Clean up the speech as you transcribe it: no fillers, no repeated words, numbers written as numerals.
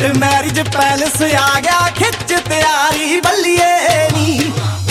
marriage palace आ गया खिच तैयारी बल्लिए नी